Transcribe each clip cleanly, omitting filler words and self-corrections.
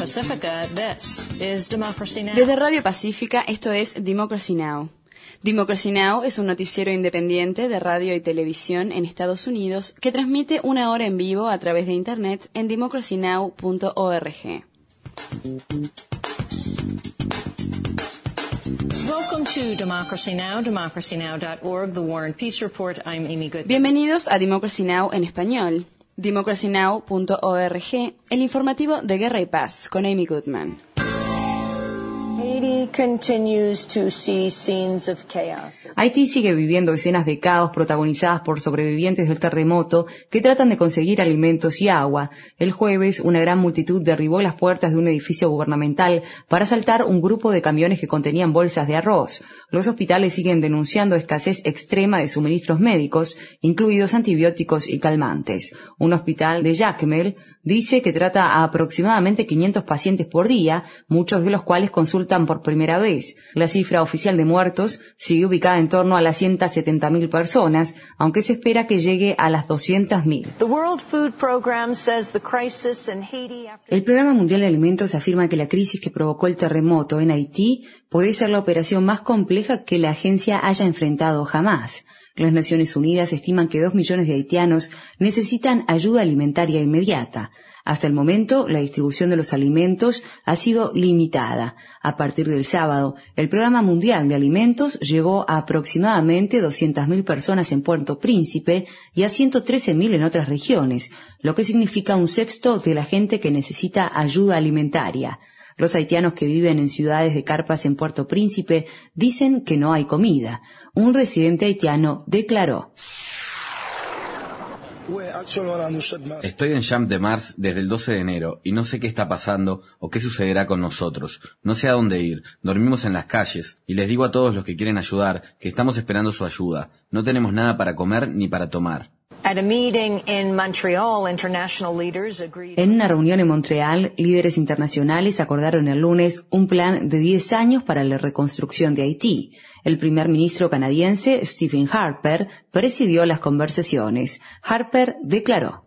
Pacifica, this is Democracy Now! Desde Radio Pacífica, esto es Democracy Now! Democracy Now! Es un noticiero independiente de radio y televisión en Estados Unidos que transmite una hora en vivo a través de Internet en democracynow.org. Welcome to Democracy Now!, democracynow.org, The War and Peace Report. I'm Amy Goodman. Bienvenidos a Democracy Now! En español. democracynow.org, el informativo de Guerra y Paz, con Amy Goodman. Haití sigue viviendo escenas de caos protagonizadas por sobrevivientes del terremoto que tratan de conseguir alimentos y agua. El jueves, una gran multitud derribó las puertas de un edificio gubernamental para asaltar un grupo de camiones que contenían bolsas de arroz. Los hospitales siguen denunciando escasez extrema de suministros médicos, incluidos antibióticos y calmantes. Un hospital de Jacmel dice que trata a aproximadamente 500 pacientes por día, muchos de los cuales consultan por primera vez. La cifra oficial de muertos sigue ubicada en torno a las 170.000 personas, aunque se espera que llegue a las 200.000. El Programa Mundial de Alimentos afirma que la crisis que provocó el terremoto en Haití puede ser la operación más compleja que la agencia haya enfrentado jamás. Las Naciones Unidas estiman que 2 millones de haitianos necesitan ayuda alimentaria inmediata. Hasta el momento, la distribución de los alimentos ha sido limitada. A partir del sábado, el Programa Mundial de Alimentos llegó a aproximadamente 200.000 personas en Puerto Príncipe y a 113.000 en otras regiones, lo que significa un sexto de la gente que necesita ayuda alimentaria. Los haitianos que viven en ciudades de carpas en Puerto Príncipe dicen que no hay comida. Un residente haitiano declaró: Estoy en Champ de Mars desde el 12 de enero y no sé qué está pasando o qué sucederá con nosotros. No sé a dónde ir. Dormimos en las calles y les digo a todos los que quieren ayudar que estamos esperando su ayuda. No tenemos nada para comer ni para tomar. En una reunión en Montreal, líderes internacionales acordaron el lunes un plan de 10 años para la reconstrucción de Haití. El primer ministro canadiense, Stephen Harper, presidió las conversaciones. Harper declaró: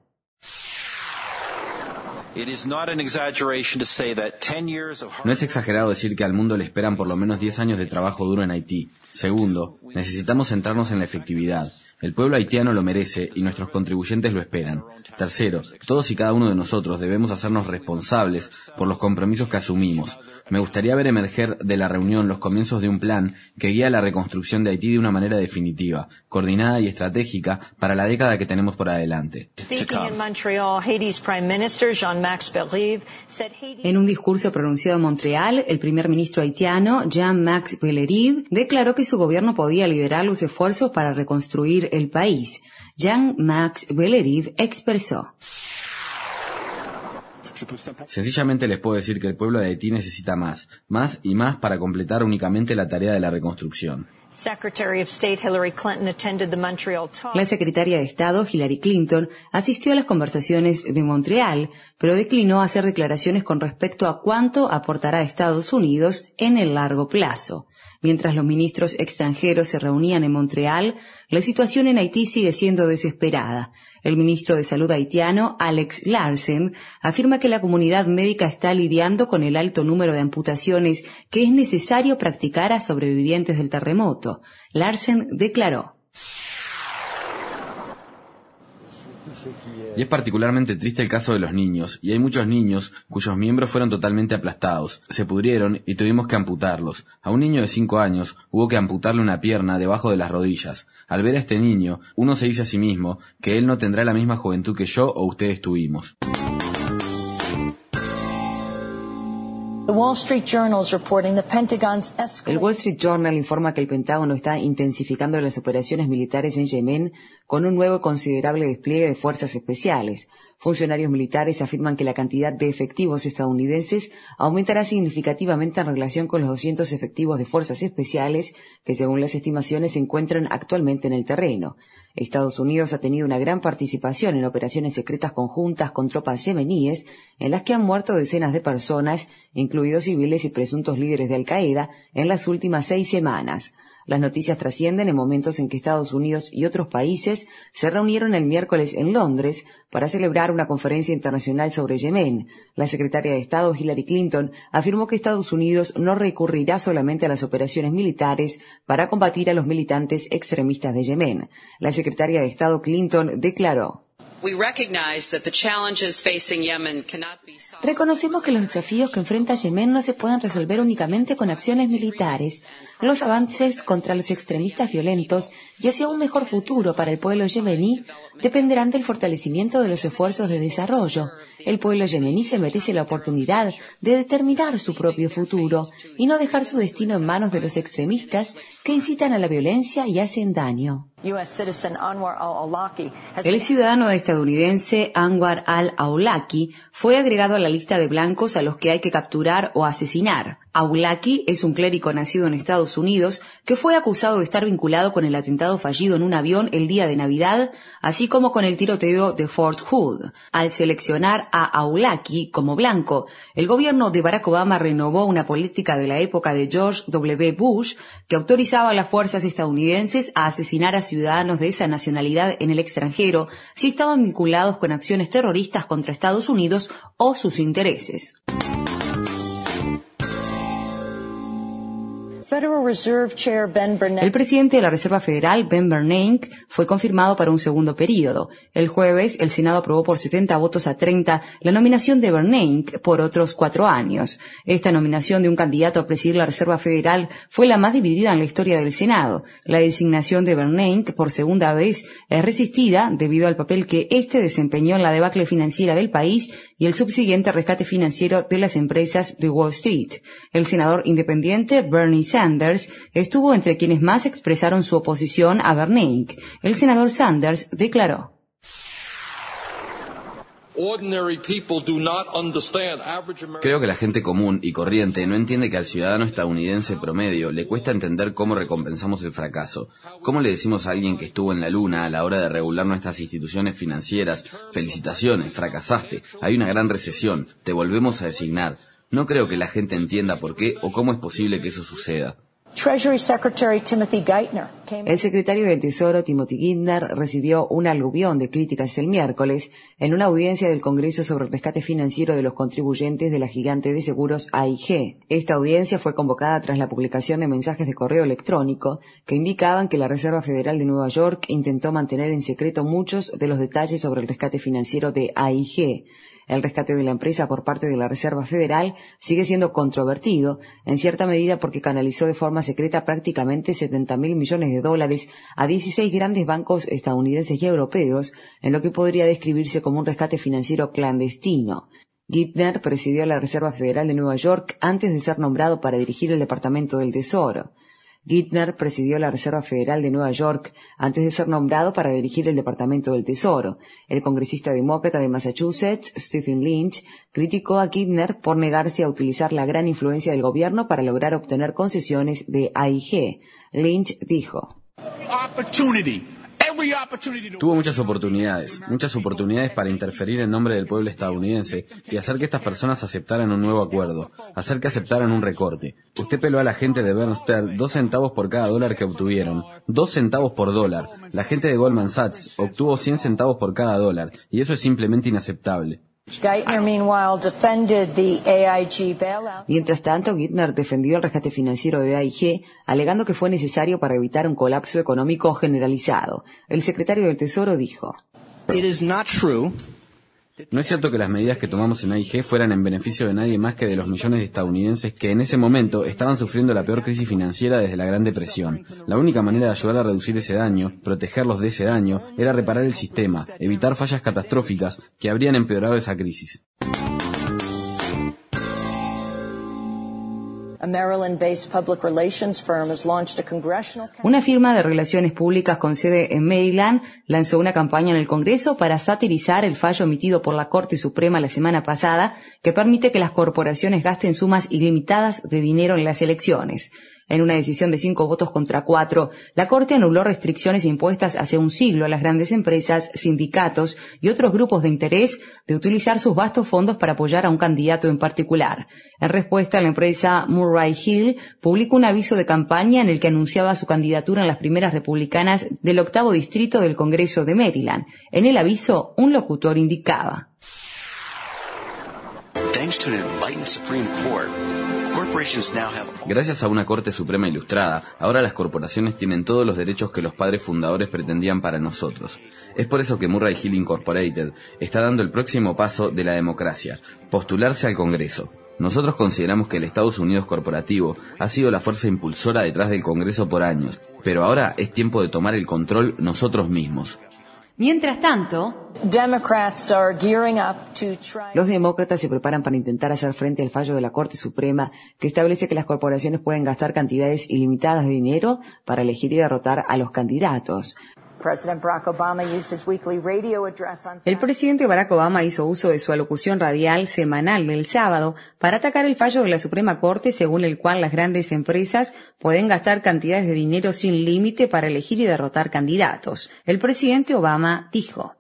No es exagerado decir que al mundo le esperan por lo menos 10 años de trabajo duro en Haití. Segundo, necesitamos centrarnos en la efectividad. El pueblo haitiano lo merece y nuestros contribuyentes lo esperan. Tercero, todos y cada uno de nosotros debemos hacernos responsables por los compromisos que asumimos. Me gustaría ver emerger de la reunión los comienzos de un plan que guía la reconstrucción de Haití de una manera definitiva, coordinada y estratégica para la década que tenemos por adelante. En un discurso pronunciado en Montreal, el primer ministro haitiano, Jean-Max Bellerive, declaró que su gobierno podía liderar los esfuerzos para reconstruir el país. Jean-Max Bellerive expresó: Sencillamente les puedo decir que el pueblo de Haití necesita más y más para completar únicamente la tarea de la reconstrucción. La secretaria de Estado, Hillary Clinton, asistió a las conversaciones de Montreal, pero declinó hacer declaraciones con respecto a cuánto aportará Estados Unidos en el largo plazo. Mientras los ministros extranjeros se reunían en Montreal, la situación en Haití sigue siendo desesperada. El ministro de Salud haitiano, Alex Larsen, afirma que la comunidad médica está lidiando con el alto número de amputaciones que es necesario practicar a sobrevivientes del terremoto. Larsen declaró: Y es particularmente triste el caso de los niños, y hay muchos niños cuyos miembros fueron totalmente aplastados, se pudrieron y tuvimos que amputarlos. A un niño de 5 años hubo que amputarle una pierna debajo de las rodillas. Al ver a este niño, uno se dice a sí mismo que él no tendrá la misma juventud que yo o ustedes tuvimos. El Wall Street Journal informa que el Pentágono está intensificando las operaciones militares en Yemen con un nuevo considerable despliegue de fuerzas especiales. Funcionarios militares afirman que la cantidad de efectivos estadounidenses aumentará significativamente en relación con los 200 efectivos de fuerzas especiales que, según las estimaciones, se encuentran actualmente en el terreno. Estados Unidos ha tenido una gran participación en operaciones secretas conjuntas con tropas yemeníes, en las que han muerto decenas de personas, incluidos civiles y presuntos líderes de Al-Qaeda, en las últimas 6 semanas. Las noticias trascienden en momentos en que Estados Unidos y otros países se reunieron el miércoles en Londres para celebrar una conferencia internacional sobre Yemen. La secretaria de Estado Hillary Clinton afirmó que Estados Unidos no recurrirá solamente a las operaciones militares para combatir a los militantes extremistas de Yemen. La secretaria de Estado Clinton declaró: Reconocemos que los desafíos que enfrenta Yemen no se pueden resolver únicamente con acciones militares. Los avances contra los extremistas violentos y hacia un mejor futuro para el pueblo yemení dependerán del fortalecimiento de los esfuerzos de desarrollo. El pueblo yemení se merece la oportunidad de determinar su propio futuro y no dejar su destino en manos de los extremistas que incitan a la violencia y hacen daño. El ciudadano estadounidense Anwar al-Awlaki fue agregado a la lista de blancos a los que hay que capturar o asesinar. Awlaki es un clérigo nacido en Estados Unidos que fue acusado de estar vinculado con el atentado fallido en un avión el día de Navidad, así como con el tiroteo de Fort Hood. Al seleccionar a Awlaki como blanco, el gobierno de Barack Obama renovó una política de la época de George W. Bush que autorizaba a las fuerzas estadounidenses a asesinar a ciudadanos de esa nacionalidad en el extranjero si estaban vinculados con acciones terroristas contra Estados Unidos o sus intereses. El presidente de la Reserva Federal, Ben Bernanke, fue confirmado para un segundo período. El jueves, el Senado aprobó por 70 votos a 30 la nominación de Bernanke por otros 4 años. Esta nominación de un candidato a presidir la Reserva Federal fue la más dividida en la historia del Senado. La designación de Bernanke por segunda vez es resistida debido al papel que éste desempeñó en la debacle financiera del país y el subsiguiente rescate financiero de las empresas de Wall Street. El senador independiente Bernie Sanders estuvo entre quienes más expresaron su oposición a Bernanke. El senador Sanders declaró: Creo que la gente común y corriente no entiende que al ciudadano estadounidense promedio le cuesta entender cómo recompensamos el fracaso. ¿Cómo le decimos a alguien que estuvo en la luna a la hora de regular nuestras instituciones financieras: felicitaciones, fracasaste, hay una gran recesión, te volvemos a designar? No creo que la gente entienda por qué o cómo es posible que eso suceda. El secretario del Tesoro, Timothy Geithner, recibió un aluvión de críticas el miércoles en una audiencia del Congreso sobre el rescate financiero de los contribuyentes de la gigante de seguros AIG. Esta audiencia fue convocada tras la publicación de mensajes de correo electrónico que indicaban que la Reserva Federal de Nueva York intentó mantener en secreto muchos de los detalles sobre el rescate financiero de AIG. El rescate de la empresa por parte de la Reserva Federal sigue siendo controvertido, en cierta medida porque canalizó de forma secreta prácticamente $70.000 millones a 16 grandes bancos estadounidenses y europeos, en lo que podría describirse como un rescate financiero clandestino. Geithner presidió la Reserva Federal de Nueva York antes de ser nombrado para dirigir el Departamento del Tesoro. Geithner presidió la Reserva Federal de Nueva York antes de ser nombrado para dirigir el Departamento del Tesoro. El congresista demócrata de Massachusetts, Stephen Lynch, criticó a Geithner por negarse a utilizar la gran influencia del gobierno para lograr obtener concesiones de AIG. Lynch dijo: Tuvo muchas oportunidades para interferir en nombre del pueblo estadounidense y hacer que estas personas aceptaran un nuevo acuerdo, hacer que aceptaran un recorte. Usted peló a la gente de Bear Stearns 2 centavos por cada dólar que obtuvieron, 2 centavos por dólar. La gente de Goldman Sachs obtuvo 100 centavos por cada dólar, y eso es simplemente inaceptable. Mientras tanto, Geithner defendió el rescate financiero de AIG, alegando que fue necesario para evitar un colapso económico generalizado. El secretario del Tesoro dijo: No es cierto que las medidas que tomamos en AIG fueran en beneficio de nadie más que de los millones de estadounidenses que en ese momento estaban sufriendo la peor crisis financiera desde la Gran Depresión. La única manera de ayudar a reducir ese daño, protegerlos de ese daño, era reparar el sistema, evitar fallas catastróficas que habrían empeorado esa crisis. Una firma de relaciones públicas con sede en Maryland lanzó una campaña en el Congreso para satirizar el fallo emitido por la Corte Suprema la semana pasada que permite que las corporaciones gasten sumas ilimitadas de dinero en las elecciones. En una decisión de 5 votos contra 4, la Corte anuló restricciones impuestas hace un siglo a las grandes empresas, sindicatos y otros grupos de interés de utilizar sus vastos fondos para apoyar a un candidato en particular. En respuesta, la empresa Murray Hill publicó un aviso de campaña en el que anunciaba su candidatura en las primarias republicanas del 8º distrito del Congreso de Maryland. En el aviso, un locutor indicaba: Gracias a una Corte Suprema ilustrada, ahora las corporaciones tienen todos los derechos que los padres fundadores pretendían para nosotros. Es por eso que Murray Hill Incorporated está dando el próximo paso de la democracia, postularse al Congreso. Nosotros consideramos que el Estados Unidos corporativo ha sido la fuerza impulsora detrás del Congreso por años, pero ahora es tiempo de tomar el control nosotros mismos. Mientras tanto, los demócratas se preparan para intentar hacer frente al fallo de la Corte Suprema que establece que las corporaciones pueden gastar cantidades ilimitadas de dinero para elegir y derrotar a los candidatos. El presidente Barack Obama hizo uso de su alocución radial semanal del sábado para atacar el fallo de la Suprema Corte según el cual las grandes empresas pueden gastar cantidades de dinero sin límite para elegir y derrotar candidatos. El presidente Obama dijo: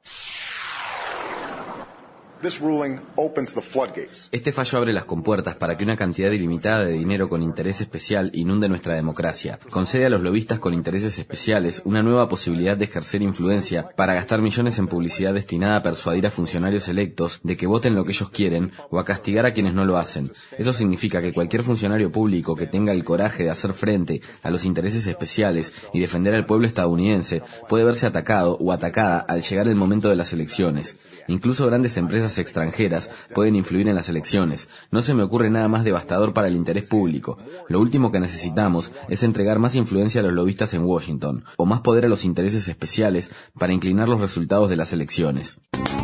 Este fallo abre las compuertas para que una cantidad ilimitada de dinero con interés especial inunde nuestra democracia. Concede a los lobistas con intereses especiales una nueva posibilidad de ejercer influencia para gastar millones en publicidad destinada a persuadir a funcionarios electos de que voten lo que ellos quieren o a castigar a quienes no lo hacen. Eso significa que cualquier funcionario público que tenga el coraje de hacer frente a los intereses especiales y defender al pueblo estadounidense puede verse atacado o atacada al llegar el momento de las elecciones. Incluso grandes empresas extranjeras pueden influir en las elecciones. No se me ocurre nada más devastador para el interés público. Lo último que necesitamos es entregar más influencia a los lobistas en Washington, o más poder a los intereses especiales para inclinar los resultados de las elecciones.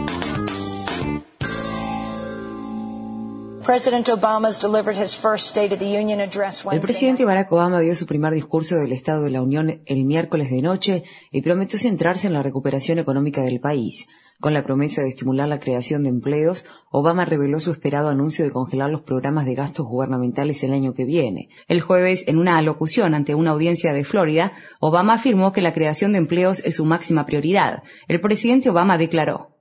El presidente Barack Obama dio su primer discurso del Estado de la Unión el miércoles de noche y prometió centrarse en la recuperación económica del país. Con la promesa de estimular la creación de empleos, Obama reveló su esperado anuncio de congelar los programas de gastos gubernamentales el año que viene. El jueves, en una alocución ante una audiencia de Florida, Obama afirmó que la creación de empleos es su máxima prioridad. El presidente Obama declaró: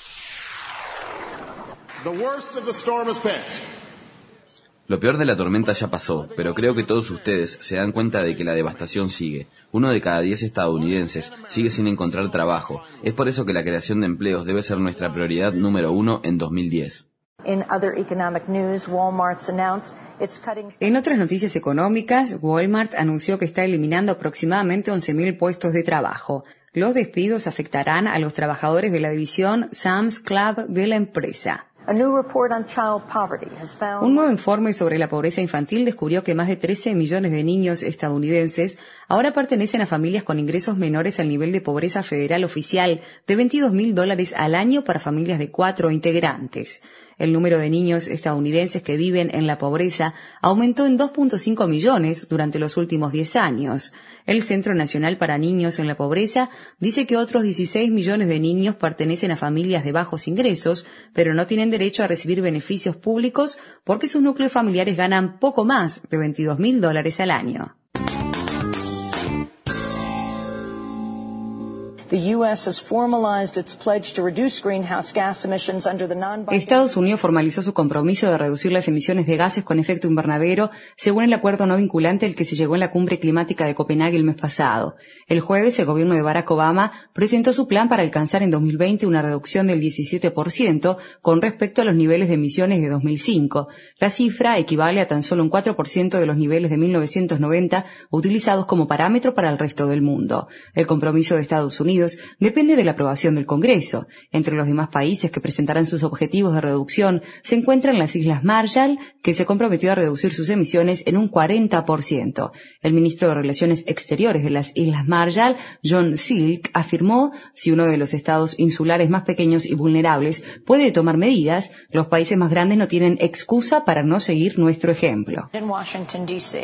Lo peor de la tormenta ya pasó, pero creo que todos ustedes se dan cuenta de que la devastación sigue. 1 de cada 10 estadounidenses sigue sin encontrar trabajo. Es por eso que la creación de empleos debe ser nuestra prioridad número 1 en 2010. En otras noticias económicas, Walmart anunció que está eliminando aproximadamente 11.000 puestos de trabajo. Los despidos afectarán a los trabajadores de la división Sam's Club de la empresa. Un nuevo informe sobre la pobreza infantil descubrió que más de 13 millones de niños estadounidenses ahora pertenecen a familias con ingresos menores al nivel de pobreza federal oficial de $22,000 al año para familias de 4 integrantes. El número de niños estadounidenses que viven en la pobreza aumentó en 2.5 millones durante los últimos 10 años. El Centro Nacional para Niños en la Pobreza dice que otros 16 millones de niños pertenecen a familias de bajos ingresos, pero no tienen derecho a recibir beneficios públicos porque sus núcleos familiares ganan poco más de $22,000 al año. Estados Unidos formalizó su compromiso de reducir las emisiones de gases con efecto invernadero según el acuerdo no vinculante al que se llegó en la cumbre climática de Copenhague el mes pasado. El jueves, el gobierno de Barack Obama presentó su plan para alcanzar en 2020 una reducción del 17% con respecto a los niveles de emisiones de 2005. La cifra equivale a tan solo un 4% de los niveles de 1990 utilizados como parámetro para el resto del mundo. El compromiso de Estados Unidos depende de la aprobación del Congreso. Entre los demás países que presentarán sus objetivos de reducción se encuentran las Islas Marshall, que se comprometió a reducir sus emisiones en un 40%. El ministro de Relaciones Exteriores de las Islas Marshall, John Silk, afirmó: si uno de los estados insulares más pequeños y vulnerables puede tomar medidas, los países más grandes no tienen excusa para no seguir nuestro ejemplo. En Washington,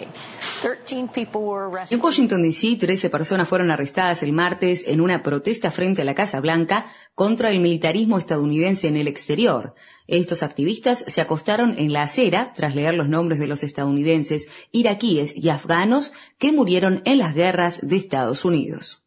D.C., 13 personas fueron arrestadas el martes en una protesta frente a la Casa Blanca contra el militarismo estadounidense en el exterior. Estos activistas se acostaron en la acera tras leer los nombres de los estadounidenses, iraquíes y afganos que murieron en las guerras de Estados Unidos.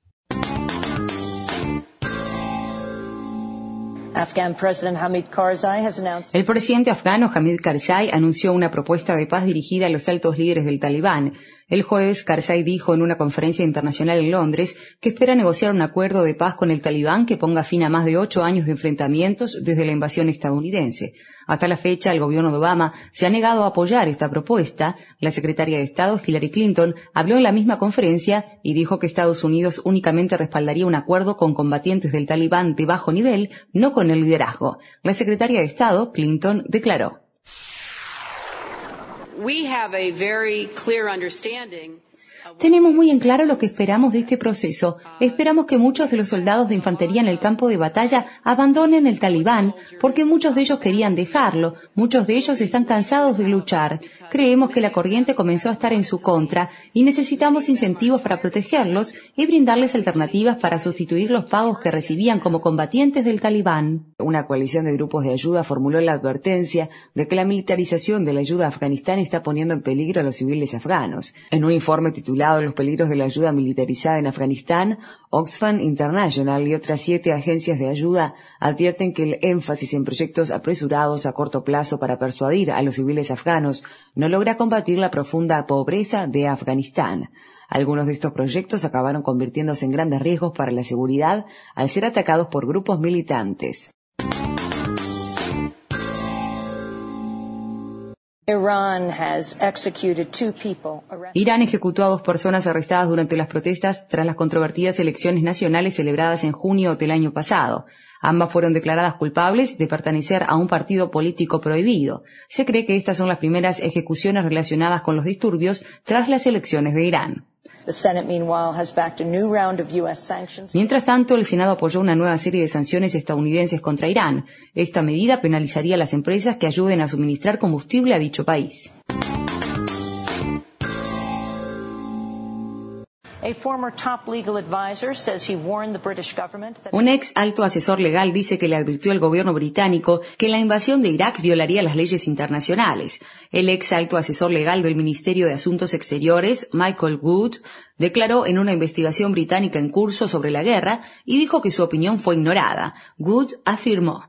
El presidente afgano Hamid Karzai anunció una propuesta de paz dirigida a los altos líderes del Talibán. El jueves, Karzai dijo en una conferencia internacional en Londres que espera negociar un acuerdo de paz con el Talibán que ponga fin a más de 8 años de enfrentamientos desde la invasión estadounidense. Hasta la fecha, el gobierno de Obama se ha negado a apoyar esta propuesta. La secretaria de Estado, Hillary Clinton, habló en la misma conferencia y dijo que Estados Unidos únicamente respaldaría un acuerdo con combatientes del Talibán de bajo nivel, no con el liderazgo. La secretaria de Estado, Clinton, declaró: Tenemos muy en claro lo que esperamos de este proceso. Esperamos que muchos de los soldados de infantería en el campo de batalla abandonen el Talibán, porque muchos de ellos querían dejarlo, muchos de ellos están cansados de luchar. Creemos que la corriente comenzó a estar en su contra y necesitamos incentivos para protegerlos y brindarles alternativas para sustituir los pagos que recibían como combatientes del Talibán. Una coalición de grupos de ayuda formuló la advertencia de que la militarización de la ayuda a Afganistán está poniendo en peligro a los civiles afganos. En un informe titulado Los peligros de la ayuda militarizada en Afganistán, Oxfam International y otras 7 agencias de ayuda advierten que el énfasis en proyectos apresurados a corto plazo para persuadir a los civiles afganos no logra combatir la profunda pobreza de Afganistán. Algunos de estos proyectos acabaron convirtiéndose en grandes riesgos para la seguridad al ser atacados por grupos militantes. Irán ejecutó a 2 personas arrestadas durante las protestas tras las controvertidas elecciones nacionales celebradas en junio del año pasado. Ambas fueron declaradas culpables de pertenecer a un partido político prohibido. Se cree que estas son las primeras ejecuciones relacionadas con los disturbios tras las elecciones de Irán. Mientras tanto, el Senado apoyó una nueva serie de sanciones estadounidenses contra Irán. Esta medida penalizaría a las empresas que ayuden a suministrar combustible a dicho país. Un ex alto asesor legal dice que le advirtió al gobierno británico que la invasión de Irak violaría las leyes internacionales. El ex alto asesor legal del Ministerio de Asuntos Exteriores, Michael Wood, declaró en una investigación británica en curso sobre la guerra y dijo que su opinión fue ignorada. Wood afirmó: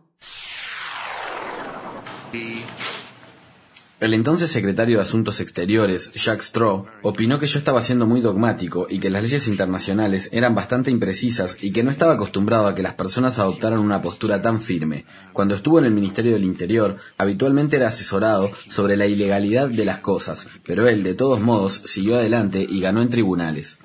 El entonces secretario de Asuntos Exteriores, Jack Straw, opinó que yo estaba siendo muy dogmático y que las leyes internacionales eran bastante imprecisas y que no estaba acostumbrado a que las personas adoptaran una postura tan firme. Cuando estuvo en el Ministerio del Interior, habitualmente era asesorado sobre la ilegalidad de las cosas, pero él, de todos modos, siguió adelante y ganó en tribunales.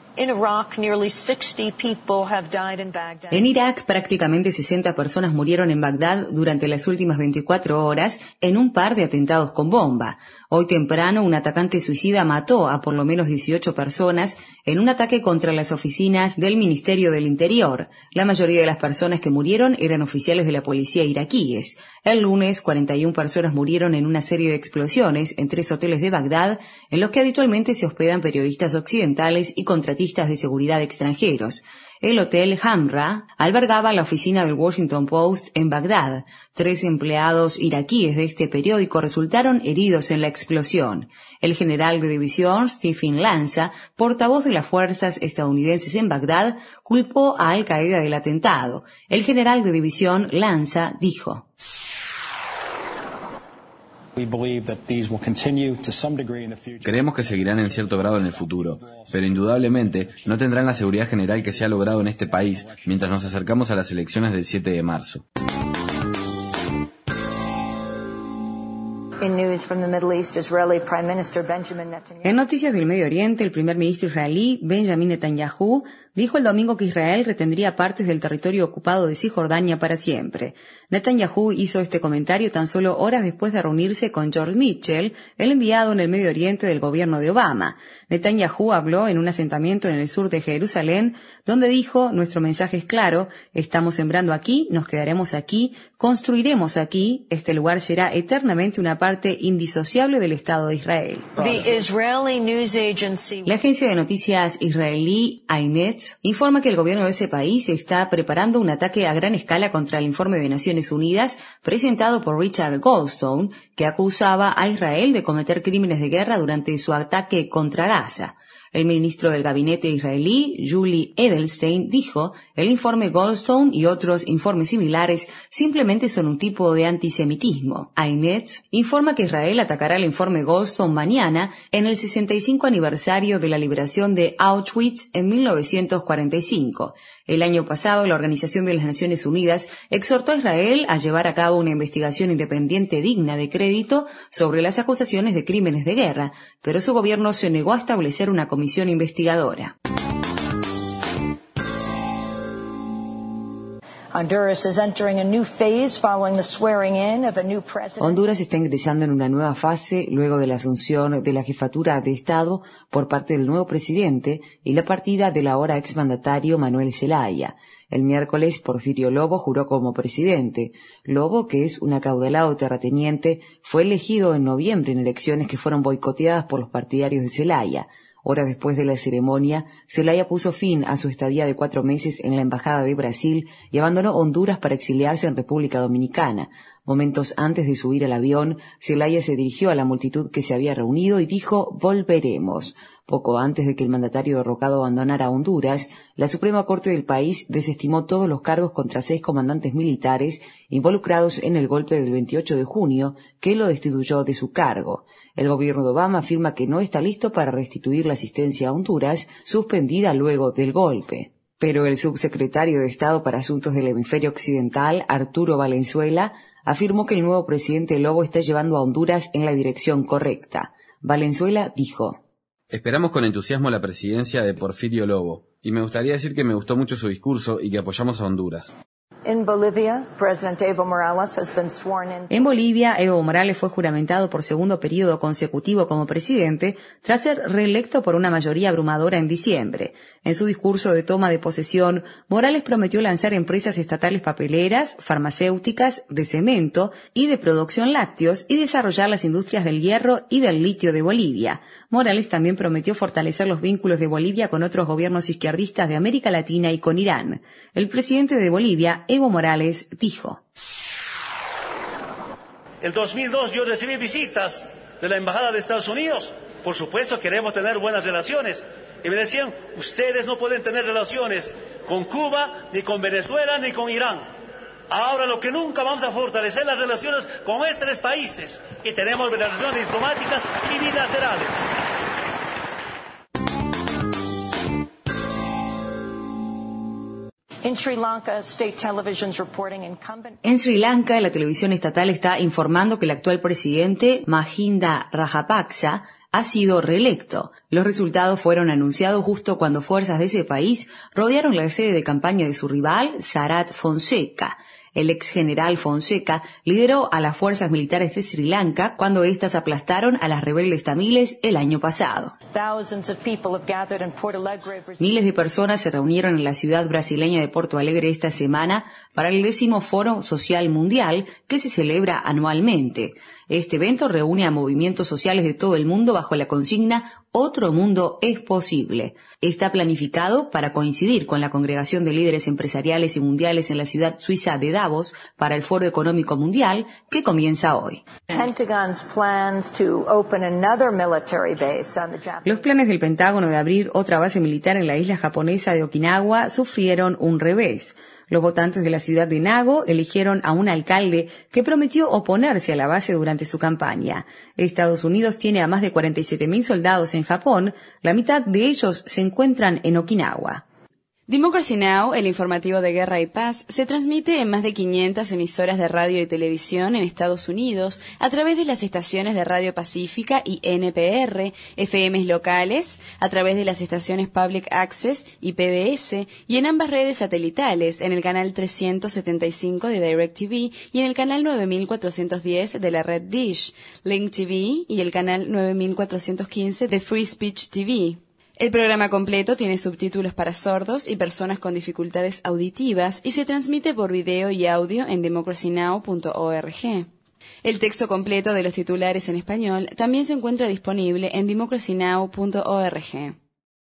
En Irak, prácticamente 60 personas murieron en Bagdad durante las últimas 24 horas en un par de atentados con bomba. Hoy temprano, un atacante suicida mató a por lo menos 18 personas en un ataque contra las oficinas del Ministerio del Interior. La mayoría de las personas que murieron eran oficiales de la policía iraquíes. El lunes, 41 personas murieron en una serie de explosiones en 3 hoteles de Bagdad, en los que habitualmente se hospedan periodistas occidentales y contratistas de seguridad extranjeros. El hotel Hamra albergaba la oficina del Washington Post en Bagdad. 3 empleados iraquíes de este periódico resultaron heridos en la explosión. El general de división Stephen Lanza, portavoz de las fuerzas estadounidenses en Bagdad, culpó a Al Qaeda del atentado. El general de división Lanza dijo: Creemos que seguirán en cierto grado en el futuro, pero indudablemente no tendrán la seguridad general que se ha logrado en este país mientras nos acercamos a las elecciones del 7 de marzo. En noticias del Medio Oriente, el primer ministro israelí, Benjamin Netanyahu, dijo el domingo que Israel retendría partes del territorio ocupado de Cisjordania para siempre. Netanyahu hizo este comentario tan solo horas después de reunirse con George Mitchell, el enviado en el Medio Oriente del gobierno de Obama. Netanyahu habló en un asentamiento en el sur de Jerusalén, donde dijo: nuestro mensaje es claro, estamos sembrando aquí, nos quedaremos aquí, construiremos aquí, este lugar será eternamente una parte indisociable del Estado de Israel. La agencia de noticias israelí Ynet Aynet informa que el gobierno de ese país está preparando un ataque a gran escala contra el informe de Naciones Unidas presentado por Richard Goldstone, que acusaba a Israel de cometer crímenes de guerra durante su ataque contra Gaza. El ministro del gabinete israelí, Yuli Edelstein, dijo: el informe Goldstone y otros informes similares simplemente son un tipo de antisemitismo. Aynet informa que Israel atacará el informe Goldstone mañana en el 65 aniversario de la liberación de Auschwitz en 1945. El año pasado, la Organización de las Naciones Unidas exhortó a Israel a llevar a cabo una investigación independiente digna de crédito sobre las acusaciones de crímenes de guerra, pero su gobierno se negó a establecer una comisión investigadora. Honduras está ingresando en una nueva fase luego de la asunción de la jefatura de Estado por parte del nuevo presidente y la partida del ahora exmandatario Manuel Zelaya. El miércoles, Porfirio Lobo juró como presidente. Lobo, que es un acaudalado terrateniente, fue elegido en noviembre en elecciones que fueron boicoteadas por los partidarios de Zelaya. Horas después de la ceremonia, Zelaya puso fin a su estadía de 4 meses en la Embajada de Brasil y abandonó Honduras para exiliarse en República Dominicana. Momentos antes de subir al avión, Zelaya se dirigió a la multitud que se había reunido y dijo: «Volveremos». Poco antes de que el mandatario derrocado abandonara Honduras, la Suprema Corte del país desestimó todos los cargos contra 6 comandantes militares involucrados en el golpe del 28 de junio, que lo destituyó de su cargo. El gobierno de Obama afirma que no está listo para restituir la asistencia a Honduras, suspendida luego del golpe. Pero el subsecretario de Estado para Asuntos del Hemisferio Occidental, Arturo Valenzuela, afirmó que el nuevo presidente Lobo está llevando a Honduras en la dirección correcta. Valenzuela dijo: Esperamos con entusiasmo la presidencia de Porfirio Lobo, y me gustaría decir que me gustó mucho su discurso y que apoyamos a Honduras. En Bolivia, Evo Morales fue juramentado por segundo periodo consecutivo como presidente tras ser reelecto por una mayoría abrumadora en diciembre. En su discurso de toma de posesión, Morales prometió lanzar empresas estatales papeleras, farmacéuticas, de cemento y de producción lácteos y desarrollar las industrias del hierro y del litio de Bolivia. Morales también prometió fortalecer los vínculos de Bolivia con otros gobiernos izquierdistas de América Latina y con Irán. El presidente de Bolivia, Evo Morales, dijo: El 2002 yo recibí visitas de la Embajada de Estados Unidos. Por supuesto queremos tener buenas relaciones. Y me decían: ustedes no pueden tener relaciones con Cuba, ni con Venezuela, ni con Irán. Ahora lo que nunca vamos a fortalecer las relaciones con estos 3 países. Y tenemos relaciones diplomáticas y bilaterales. En Sri Lanka, la televisión estatal está informando que el actual presidente, Mahinda Rajapaksa, ha sido reelecto. Los resultados fueron anunciados justo cuando fuerzas de ese país rodearon la sede de campaña de su rival, Sarath Fonseca. El ex general Fonseca lideró a las fuerzas militares de Sri Lanka cuando éstas aplastaron a las rebeldes tamiles el año pasado. Miles de personas se reunieron en la ciudad brasileña de Porto Alegre esta semana para el 10º Foro Social Mundial que se celebra anualmente. Este evento reúne a movimientos sociales de todo el mundo bajo la consigna «Otro mundo es posible». Está planificado para coincidir con la congregación de líderes empresariales y mundiales en la ciudad suiza de Davos para el Foro Económico Mundial que comienza hoy. Los planes del Pentágono de abrir otra base militar en la isla japonesa de Okinawa sufrieron un revés. Los votantes de la ciudad de Nago eligieron a un alcalde que prometió oponerse a la base durante su campaña. Estados Unidos tiene a más de 47.000 soldados en Japón, la mitad de ellos se encuentran en Okinawa. Democracy Now!, el informativo de guerra y paz, se transmite en más de 500 emisoras de radio y televisión en Estados Unidos a través de las estaciones de Radio Pacífica y NPR, FMs locales, a través de las estaciones Public Access y PBS, y en ambas redes satelitales, en el canal 375 de DirecTV y en el canal 9410 de la red Dish, Link TV y el canal 9415 de Free Speech TV. El programa completo tiene subtítulos para sordos y personas con dificultades auditivas y se transmite por video y audio en democracynow.org. El texto completo de los titulares en español también se encuentra disponible en democracynow.org.